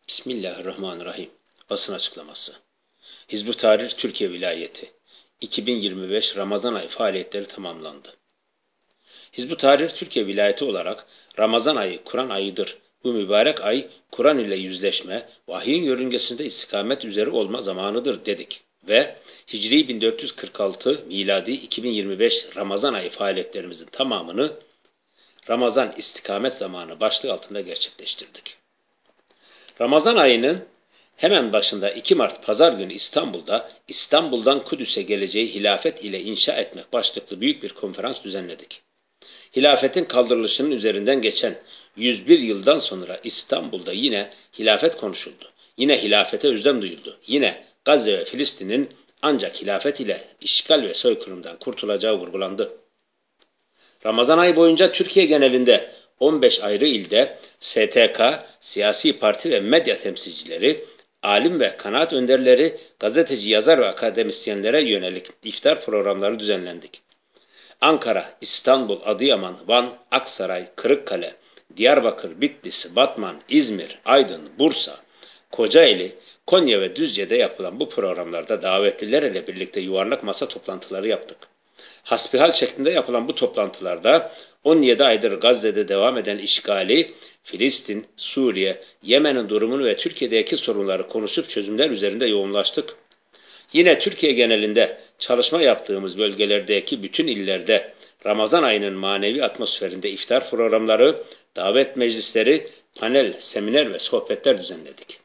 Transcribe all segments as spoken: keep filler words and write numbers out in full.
Bismillahirrahmanirrahim. Basın açıklaması. Hizb-ut Tahrir Türkiye Vilayeti iki bin yirmi beş Ramazan ayı faaliyetleri tamamlandı. Hizb-ut Tahrir Türkiye Vilayeti olarak Ramazan ayı Kur'an ayıdır. Bu mübarek ay Kur'an ile yüzleşme, vahyin yörüngesinde istikamet üzere olma zamanıdır dedik ve Hicri bin dört yüz kırk altı, miladi iki bin yirmi beş Ramazan ayı faaliyetlerimizin tamamını Ramazan istikamet zamanı başlığı altında gerçekleştirdik. Ramazan ayının hemen başında iki Mart Pazar günü İstanbul'da İstanbul'dan Kudüs'e geleceği hilafet ile inşa etmek başlıklı büyük bir konferans düzenledik. Hilafetin kaldırılışının üzerinden geçen yüz bir yıldan sonra İstanbul'da yine hilafet konuşuldu. Yine hilafete özlem duyuldu. Yine Gazze ve Filistin'in ancak hilafet ile işgal ve soykırımdan kurtulacağı vurgulandı. Ramazan ayı boyunca Türkiye genelinde on beş ayrı ilde S T K, siyasi parti ve medya temsilcileri, alim ve kanaat önderleri, gazeteci, yazar ve akademisyenlere yönelik iftar programları düzenlendik. Ankara, İstanbul, Adıyaman, Van, Aksaray, Kırıkkale, Diyarbakır, Bitlis, Batman, İzmir, Aydın, Bursa, Kocaeli, Konya ve Düzce'de yapılan bu programlarda davetliler ile birlikte yuvarlak masa toplantıları yaptık. Hasbihal şeklinde yapılan bu toplantılarda on yedi aydır Gazze'de devam eden işgali, Filistin, Suriye, Yemen'in durumunu ve Türkiye'deki sorunları konuşup çözümler üzerinde yoğunlaştık. Yine Türkiye genelinde çalışma yaptığımız bölgelerdeki bütün illerde Ramazan ayının manevi atmosferinde iftar programları, davet meclisleri, panel, seminer ve sohbetler düzenledik.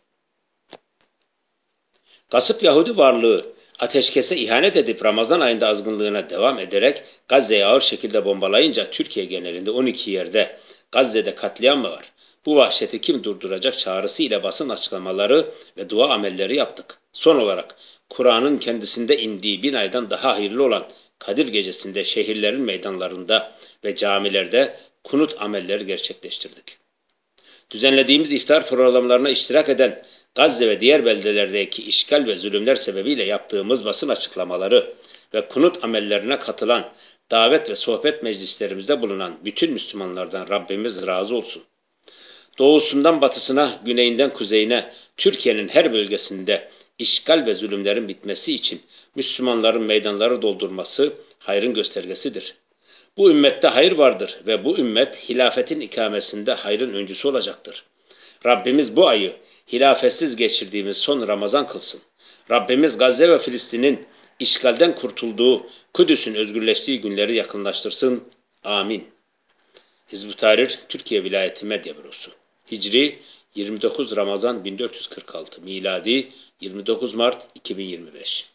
Gasp Yahudi varlığı ateşkese ihanet edip Ramazan ayında azgınlığına devam ederek Gazze'yi ağır şekilde bombalayınca Türkiye genelinde on iki yerde Gazze'de katliam var. Bu vahşeti kim durduracak çağrısı ile basın açıklamaları ve dua amelleri yaptık. Son olarak Kur'an'ın kendisinde indiği bin aydan daha hayırlı olan Kadir Gecesi'nde şehirlerin meydanlarında ve camilerde kunut amelleri gerçekleştirdik. Düzenlediğimiz iftar programlarına iştirak eden Gazze ve diğer beldelerdeki işgal ve zulümler sebebiyle yaptığımız basın açıklamaları ve kunut amellerine katılan davet ve sohbet meclislerimizde bulunan bütün Müslümanlardan Rabbimiz razı olsun. Doğusundan batısına, güneyinden kuzeyine, Türkiye'nin her bölgesinde işgal ve zulümlerin bitmesi için Müslümanların meydanları doldurması hayrın göstergesidir. Bu ümmette hayır vardır ve bu ümmet hilafetin ikamesinde hayrın öncüsü olacaktır. Rabbimiz bu ayı hilafetsiz geçirdiğimiz son Ramazan kılsın. Rabbimiz Gazze ve Filistin'in işgalden kurtulduğu, Kudüs'ün özgürleştiği günleri yakınlaştırsın. Amin. Hizb-ut Tahrir Türkiye Vilayeti Medya Bürosu Hicri yirmi dokuz Ramazan bin dört yüz kırk altı, miladi yirmi dokuz Mart iki bin yirmi beş.